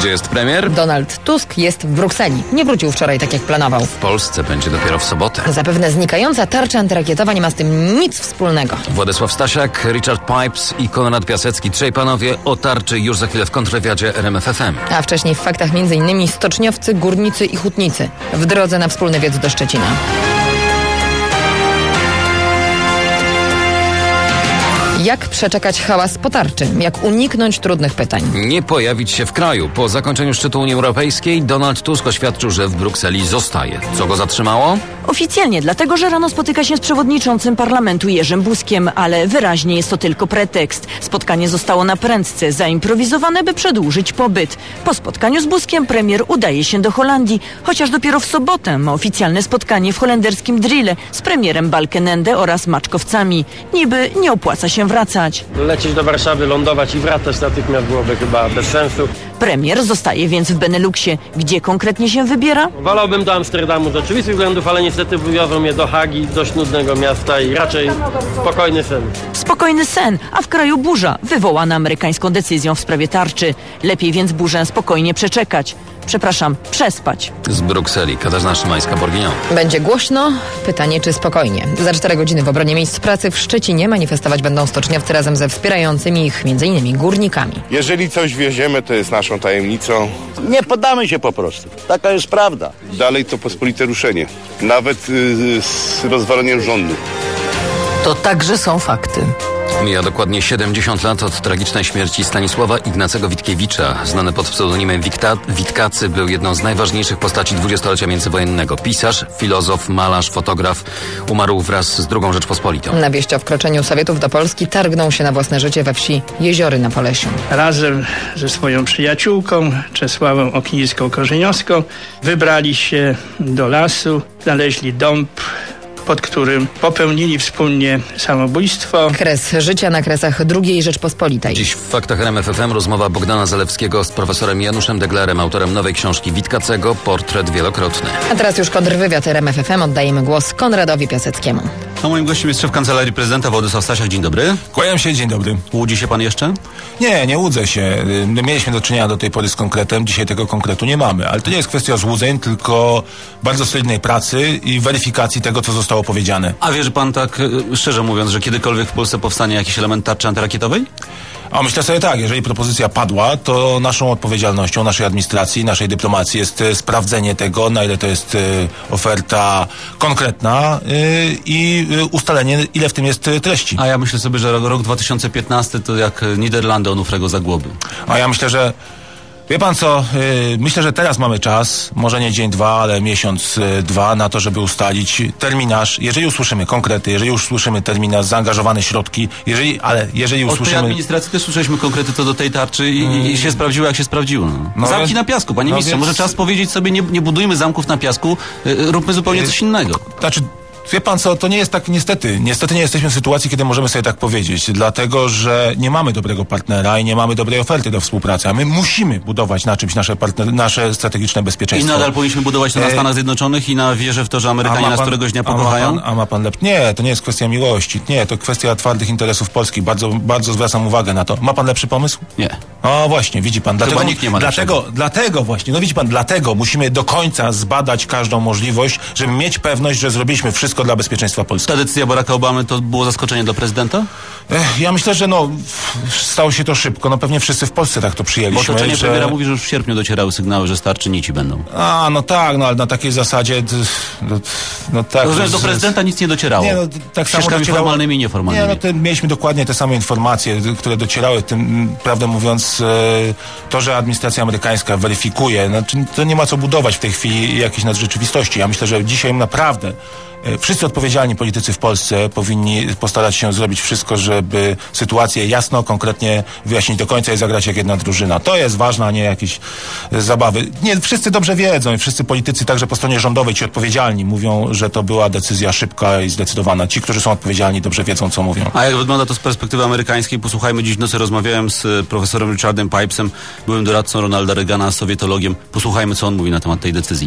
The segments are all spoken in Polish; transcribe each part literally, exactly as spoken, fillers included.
Gdzie jest premier? Donald Tusk jest w Brukseli. Nie wrócił wczoraj tak jak planował. W Polsce będzie dopiero w sobotę. Zapewne znikająca tarcza antyrakietowa nie ma z tym nic wspólnego. Władysław Stasiak, Richard Pipes i Konrad Piasecki. Trzej panowie o tarczy już za chwilę w kontrwywiadzie R M F F M. A wcześniej w faktach m.in. stoczniowcy, górnicy i hutnicy w drodze na wspólny wiec do Szczecina. Jak przeczekać hałas po tarczy? Jak uniknąć trudnych pytań? Nie pojawić się w kraju. Po zakończeniu szczytu Unii Europejskiej Donald Tusk oświadczył, że w Brukseli zostaje. Co go zatrzymało? Oficjalnie dlatego, że rano spotyka się z przewodniczącym parlamentu Jerzym Buzkiem, ale wyraźnie jest to tylko pretekst. Spotkanie zostało na prędce zaimprowizowane, by przedłużyć pobyt. Po spotkaniu z Buzkiem premier udaje się do Holandii, chociaż dopiero w sobotę ma oficjalne spotkanie w holenderskim Drille z premierem Balkenende oraz maczkowcami. Niby nie opłaca się wracać. Lecieć do Warszawy, lądować i wracać natychmiast byłoby chyba bez sensu. Premier zostaje więc w Beneluxie. Gdzie konkretnie się wybiera? Wolałbym do Amsterdamu z oczywistych względów, ale niestety wywiozą mnie do Hagi, dość nudnego miasta i raczej spokojny sen. Spokojny sen, a w kraju burza wywołana amerykańską decyzją w sprawie tarczy. Lepiej więc burzę spokojnie przeczekać. Przepraszam, przespać. Z Brukseli Katarzyna Szymańska-Borginią. Będzie głośno? Pytanie, czy spokojnie. Za cztery godziny w obronie miejsc pracy w Szczecinie manifestować będą stoczniowcy razem ze wspierającymi ich między innymi górnikami. Jeżeli coś wieziemy, to jest naszą tajemnicą. Nie poddamy się po prostu. Taka jest prawda. Dalej to pospolite ruszenie. Nawet yy, z rozwaleniem rządu. To także są fakty. Mija dokładnie siedemdziesiąt lat od tragicznej śmierci Stanisława Ignacego Witkiewicza. Znany pod pseudonimem Wikta- Witkacy, był jedną z najważniejszych postaci dwudziestolecia międzywojennego. Pisarz, filozof, malarz, fotograf. Umarł wraz z drugą Rzeczpospolitą. Na wieść o wkroczeniu Sowietów do Polski targnął się na własne życie we wsi Jeziory na Polesiu. Razem ze swoją przyjaciółką Czesławą Oknińską-Korzeniowską wybrali się do lasu, znaleźli dąb, pod którym popełnili wspólnie samobójstwo. Kres życia na kresach drugiej Rzeczpospolitej. Dziś w Faktach R M F F M rozmowa Bogdana Zalewskiego z profesorem Januszem Deglerem, autorem nowej książki Witkacego Portret wielokrotny. A teraz już kontrwywiad R M F F M. Oddajemy głos Konradowi Piaseckiemu. A moim gościem jest szef Kancelarii Prezydenta Władysław Stasiak. Dzień dobry. Kłaniam się, dzień dobry. Łudzi się pan jeszcze? Nie, nie łudzę się. Mieliśmy do czynienia do tej pory z konkretem, dzisiaj tego konkretu nie mamy. Ale to nie jest kwestia złudzeń, tylko bardzo solidnej pracy i weryfikacji tego, co zostało powiedziane. A wierzy pan tak, szczerze mówiąc, że kiedykolwiek w Polsce powstanie jakiś element tarczy antyrakietowej? A myślę sobie tak, jeżeli propozycja padła, to naszą odpowiedzialnością, naszej administracji, naszej dyplomacji jest e, sprawdzenie tego, na ile to jest e, oferta konkretna e, i e, ustalenie, ile w tym jest e, treści. A ja myślę sobie, że rok, rok dwa tysiące piętnasty to jak Niderlandy Onufrego Zagłoby. A ja myślę, że wie pan co, yy, myślę, że teraz mamy czas, może nie dzień, dwa, ale miesiąc, yy, dwa na to, żeby ustalić terminarz. Jeżeli usłyszymy konkrety, jeżeli usłyszymy terminarz, zaangażowane środki, jeżeli, ale jeżeli usłyszymy... Od tej administracji też słyszeliśmy konkrety co do tej tarczy i, hmm. i się sprawdziło, jak się sprawdziło. No. No Zamki więc, na piasku, panie no ministrze, więc... może czas powiedzieć sobie, nie, nie budujmy zamków na piasku, yy, róbmy zupełnie yy, coś innego. Znaczy... Wie pan co, to nie jest tak, niestety, niestety nie jesteśmy w sytuacji, kiedy możemy sobie tak powiedzieć, dlatego, że nie mamy dobrego partnera i nie mamy dobrej oferty do współpracy, a my musimy budować na czymś nasze, partner, nasze strategiczne bezpieczeństwo. I nadal powinniśmy budować to na Stanach Zjednoczonych i na wierze w to, że Amerykanie nas któregoś dnia pokochają? A ma pan, a ma pan lep... Nie, to nie jest kwestia miłości, nie, to kwestia twardych interesów Polski, bardzo, bardzo zwracam uwagę na to. Ma pan lepszy pomysł? Nie. O właśnie, widzi pan, dlatego, Chyba nikt nie ma dlatego, dlatego właśnie, no widzi pan, dlatego musimy do końca zbadać każdą możliwość, żeby mieć pewność, że zrobiliśmy wszystko dla bezpieczeństwa Polski. Ta decyzja Baracka Obamy to było zaskoczenie dla prezydenta? Ech, ja myślę, że no stało się to szybko. No pewnie wszyscy w Polsce tak to przyjęliśmy. Bo otoczenie że... premiera mówi, że już w sierpniu docierały sygnały, że starczy nici będą. A, no tak, no ale na takiej zasadzie no, no tak. Rozumiem, do prezydenta nic nie docierało. Nie, no, tak samo docierało... formalnymi i nieformalnymi. Nie, no to mieliśmy dokładnie te same informacje, które docierały. Tym, prawdę mówiąc, to, że administracja amerykańska weryfikuje, no, to nie ma co budować w tej chwili jakiejś nadrzeczywistości. Ja myślę, że dzisiaj naprawdę wszyscy odpowiedzialni politycy w Polsce powinni postarać się zrobić wszystko, żeby sytuację jasno, konkretnie wyjaśnić do końca i zagrać jak jedna drużyna. To jest ważne, a nie jakieś zabawy. Nie, wszyscy dobrze wiedzą i wszyscy politycy, także po stronie rządowej, ci odpowiedzialni mówią, że to była decyzja szybka i zdecydowana. Ci, którzy są odpowiedzialni, dobrze wiedzą, co mówią. A jak wygląda to z perspektywy amerykańskiej? Posłuchajmy, dziś w nocy rozmawiałem z profesorem Richardem Pipesem, byłym doradcą Ronalda Reagana, sowietologiem. Posłuchajmy, co on mówi na temat tej decyzji.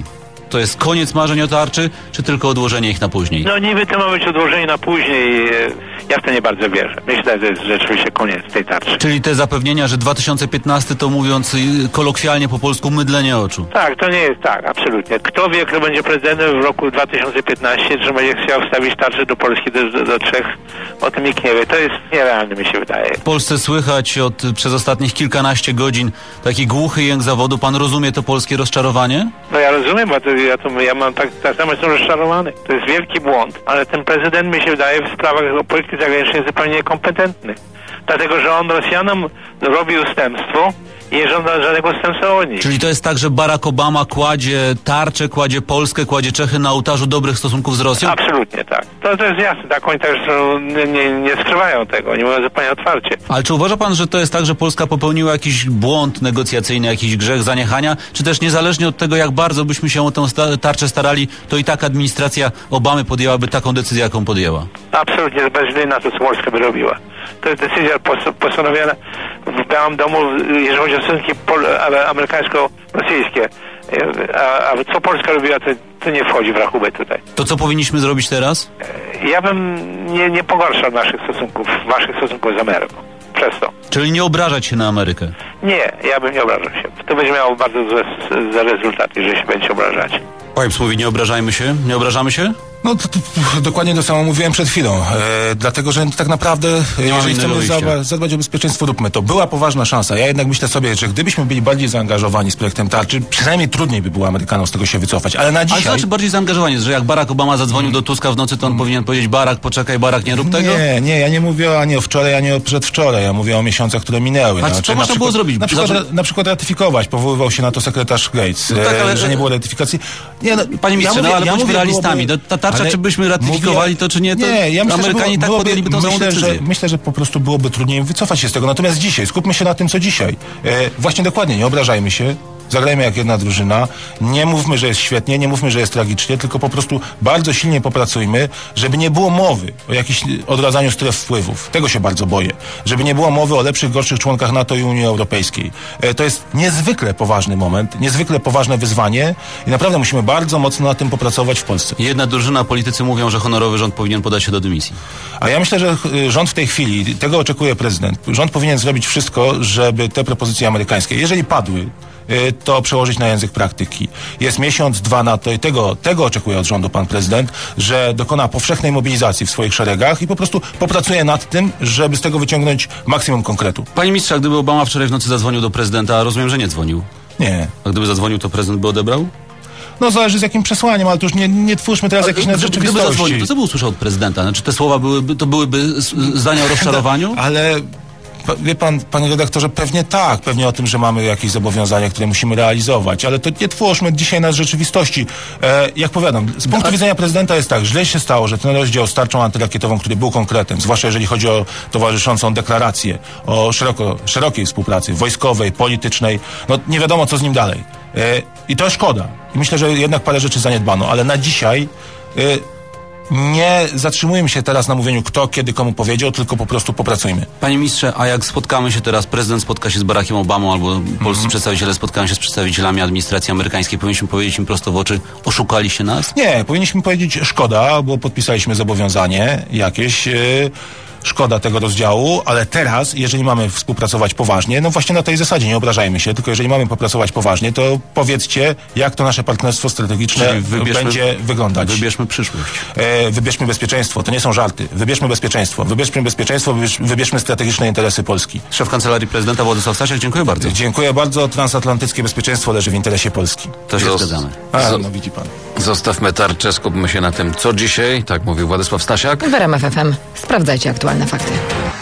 To jest koniec marzeń o tarczy, czy tylko odłożenie ich na później? No niby to ma być odłożenie na później. Ja w to nie bardzo wierzę. Myślę, że to jest rzeczywiście koniec tej tarczy. Czyli te zapewnienia, że dwa tysiące piętnasty to mówiąc kolokwialnie po polsku mydlenie oczu. Tak, to nie jest tak, absolutnie. Kto wie, kto będzie prezydentem w roku dwa tysiące piętnastym, czy będzie chciał wstawić tarczę do Polski do, do, do trzech, o tym nikt nie wie. To jest nierealne, mi się wydaje. W Polsce słychać od, przez ostatnich kilkanaście godzin taki głuchy jęk zawodu. Pan rozumie to polskie rozczarowanie? No ja rozumiem, bo to, ja, to, ja mam tak, tak samo jestem rozczarowany. To jest wielki błąd, ale ten prezydent, mi się wydaje, w sprawach polityki zagranicznej jest zupełnie niekompetentny. Dlatego, że on Rosjanom robi ustępstwo i nie żąda żadnego ustępstwa od nich. Czyli to jest tak, że Barack Obama kładzie tarczę, kładzie Polskę, kładzie Czechy na ołtarzu dobrych stosunków z Rosją? Absolutnie tak. To, to jest jasne. Tak, oni też nie, nie, nie skrywają tego. Oni mówią zupełnie otwarcie. Ale czy uważa pan, że to jest tak, że Polska popełniła jakiś błąd negocjacyjny, jakiś grzech zaniechania? Czy też niezależnie od tego, jak bardzo byśmy się o tę tarczę starali, to i tak administracja Obamy podjęłaby taką decyzję, jaką podjęła? Absolutnie, bez względu na to, co Polska by robiła. To jest decyzja postanowiona w Białym Domu, jeżeli chodzi o stosunki amerykańsko-rosyjskie. A, a co Polska robiła, to, to nie wchodzi w rachubę tutaj. To co powinniśmy zrobić teraz? Ja bym nie, nie pogarszał naszych stosunków, waszych stosunków z Ameryką. Przez to. Czyli nie obrażać się na Amerykę? Nie, ja bym nie obrażał się. To będzie miało bardzo złe za rezultaty, jeżeli się będzie obrażać. Pipes mówi, nie obrażajmy się? Nie obrażamy się? No to, to, dokładnie to samo mówiłem przed chwilą. E, dlatego, że tak naprawdę, jeżeli chcemy zadba, zadbać o bezpieczeństwo, róbmy to. Była poważna szansa. Ja jednak myślę sobie, że gdybyśmy byli bardziej zaangażowani z projektem tarczy, przynajmniej trudniej by było Amerykanom z tego się wycofać. Ale na dzisiaj... Ale to znaczy bardziej zaangażowani, że jak Barack Obama zadzwonił do Tuska w nocy, to on hmm. powinien powiedzieć: Barack, poczekaj, Barack, nie rób tego? Nie, nie, ja nie mówię ani o wczoraj, ani o przedwczoraj. Ja mówię o miesiącach, które minęły. A co można było zrobić? Na przykład, na przykład ratyfikować. Powoływał się na to sekretarz Gates, no tak, ale... e, że nie było ratyfikacji. Nie, no, Panie ministrze, ja no ale ja bądźmy realistami. byłoby... Ta tarcza, ale... czy byśmy ratyfikowali to, czy nie, to nie, ja myślę, Amerykanie było, tak podjęliby tą samą decyzję. Że, myślę, że po prostu byłoby trudniej wycofać się z tego. Natomiast dzisiaj, skupmy się na tym, co dzisiaj. E, właśnie dokładnie, nie obrażajmy się. Zagrajmy jak jedna drużyna. Nie mówmy, że jest świetnie, nie mówmy, że jest tragicznie, tylko po prostu bardzo silnie popracujmy, żeby nie było mowy o jakimś odradzaniu stref wpływów. Tego się bardzo boję. Żeby nie było mowy o lepszych, gorszych członkach NATO i Unii Europejskiej. E, to jest niezwykle poważny moment, niezwykle poważne wyzwanie i naprawdę musimy bardzo mocno na tym popracować w Polsce. Jedna drużyna, politycy mówią, że honorowy rząd powinien podać się do dymisji. A ja myślę, że rząd w tej chwili, tego oczekuje prezydent, rząd powinien zrobić wszystko, żeby te propozycje amerykańskie, jeżeli padły, to przełożyć na język praktyki. Jest miesiąc, dwa na to i tego, tego oczekuje od rządu pan prezydent, że dokona powszechnej mobilizacji w swoich szeregach i po prostu popracuje nad tym, żeby z tego wyciągnąć maksimum konkretu. Panie ministrze, a gdyby Obama wczoraj w nocy zadzwonił do prezydenta, a rozumiem, że nie dzwonił. Nie. A gdyby zadzwonił, to prezydent by odebrał? No zależy z jakim przesłaniem, ale to już nie, nie twórzmy teraz jakiejś nadrzeczywistości. Gdyby zadzwonił, to co by usłyszał od prezydenta? Znaczy te słowa byłyby, to byłyby zdania o rozczarowaniu? Ale... Wie pan, panie redaktorze, pewnie tak, pewnie o tym, że mamy jakieś zobowiązania, które musimy realizować, ale to nie twórzmy dzisiaj na rzeczywistości. E, jak powiadam, z punktu widzenia prezydenta jest tak, źle się stało, że ten rozdział z tarczą antyrakietową, który był konkretem, zwłaszcza jeżeli chodzi o towarzyszącą deklarację o szeroko, szerokiej współpracy wojskowej, politycznej, no nie wiadomo co z nim dalej. E, I to szkoda. I myślę, że jednak parę rzeczy zaniedbano, ale na dzisiaj... E, nie zatrzymujmy się teraz na mówieniu kto, kiedy, komu powiedział, tylko po prostu popracujmy. Panie ministrze, a jak spotkamy się teraz, prezydent spotka się z Barackiem Obamą albo polscy mm-hmm. przedstawiciele spotkają się z przedstawicielami administracji amerykańskiej, powinniśmy powiedzieć im prosto w oczy: oszukaliście nas? Nie, powinniśmy powiedzieć szkoda, bo podpisaliśmy zobowiązanie jakieś... Yy... Szkoda tego rozdziału, ale teraz, jeżeli mamy współpracować poważnie, no właśnie na tej zasadzie, nie obrażajmy się, tylko jeżeli mamy popracować poważnie, to powiedzcie, jak to nasze partnerstwo strategiczne wybierzmy, będzie wyglądać. Wybierzmy przyszłość. E, wybierzmy bezpieczeństwo, to nie są żarty. Wybierzmy bezpieczeństwo, wybierzmy bezpieczeństwo, wybierz, wybierzmy strategiczne interesy Polski. Szef Kancelarii Prezydenta Władysław Stasiak, dziękuję bardzo. Dziękuję bardzo. Transatlantyckie bezpieczeństwo leży w interesie Polski. To się zgadzamy. A, no widzi pan. Zostawmy tarczę, skupmy się na tym, co dzisiaj, tak mówił Władysław Stasiak. W R M F F M sprawdzajcie aktualne fakty.